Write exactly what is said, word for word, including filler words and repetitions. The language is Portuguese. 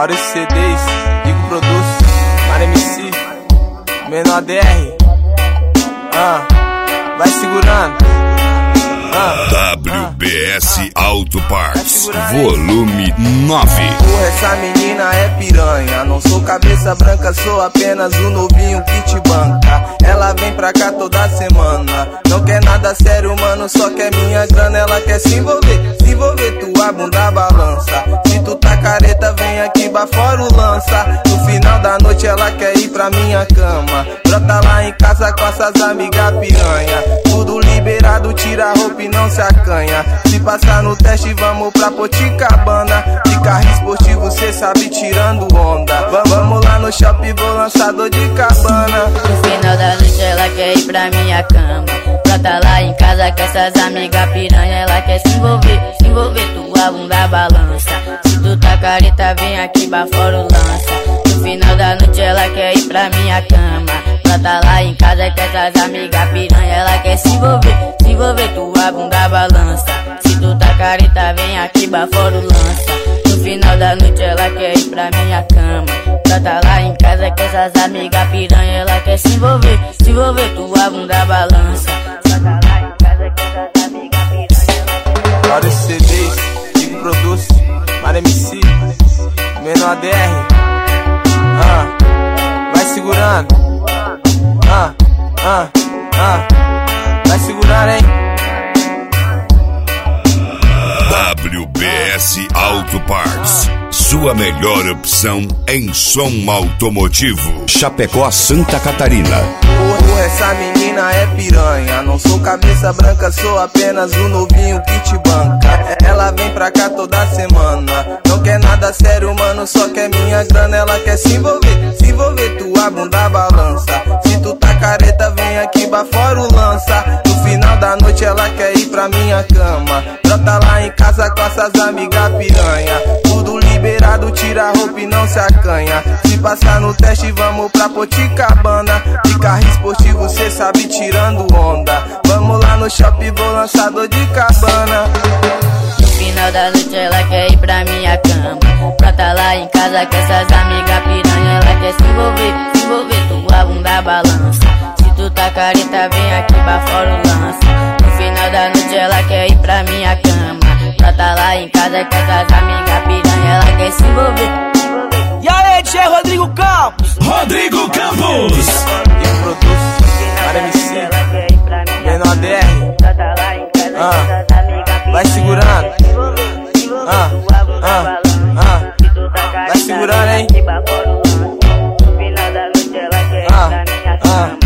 Vários C Ds, Digo Produz, Mara M C, Menor D R. Ah, vai segurando. Ah, W B S ah, Auto Parts, volume nove. Porra, essa menina é piranha. Não sou cabeça branca, sou apenas um novinho que te banca. Ela vem pra cá toda semana. Não quer nada sério, mano, só quer minha grana. Ela quer se envolver, se envolver, tua bunda balança. Se tu tá careta, vem aqui bafora o lança. No final da noite ela quer ir pra minha cama. Brota lá em casa com essas amigas piranha. Tudo liberado, tira a roupa e não se acanha. Se passar no teste, vamos pra Poticabana. De carro esportivo, cê sabe, tirando onda. Vamos lá no shopping, vou lançar dor de cabana. No final da noite ela quer ir pra minha cama. Brota lá em casa com essas amigas piranha. Ela quer se envolver, se envolver, tua bunda balança. Se tu tá careta, vem aqui bafora o lança. No final da noite ela quer ir pra minha cama. Brota lá em casa com essas amigas piranha. Ela quer se envolver, se envolver, tua bunda balança. Se tu tá careta, vem aqui bafora o lança. No final da noite ela quer ir pra minha cama. Brota lá em casa com essas amigas piranha. Ela quer se envolver, se envolver, tua bunda balança. Brota lá em casa com essas amigas piranha. Vários C Ds, Digo Produz, Mara M C, Menor D R. Ah, vai segurando. Ah, ah, ah, vai segurando, hein? W B S Auto Parts, sua melhor opção em som automotivo. Chapecó, Santa Catarina. Porra, essa menina é piranha. Não sou cabeça branca, sou apenas um novinho que te banca. Ela vem pra cá toda semana. Não quer nada sério, mano, só quer minha grana. Ela quer se envolver, se envolver, tua bunda balança. Se tu tá careta, vem aqui bafora o lança. No final da noite ela quer ir pra minha cama. Brota lá em casa com essas amigas piranha. Tudo liberado, tira a roupa e não se acanha. Se passar no teste, vamos pra Poticabana. De carro esportivo, cê sabe, tirando onda. Vamos lá no shopping, vou lançar dor de cabana. No final da noite ela quer ir pra minha cama. Brota lá em casa com essas amigas piranha. Ela quer se envolver, se envolver, tua bunda balança. Se tu tá careta, vem aqui bafora o lança. No final da noite ela quer ir pra minha cama. Brota lá em casa com essas amigas piranha. Ela quer se envolver, se envolver. E aí, tchê, Rodrigo Campos. Rodrigo Campos. Digo Produz, Mara M C, Menor D R. Ah, vai segurando. Ah, ah, ah, vai segurando, hein? Ah, ah.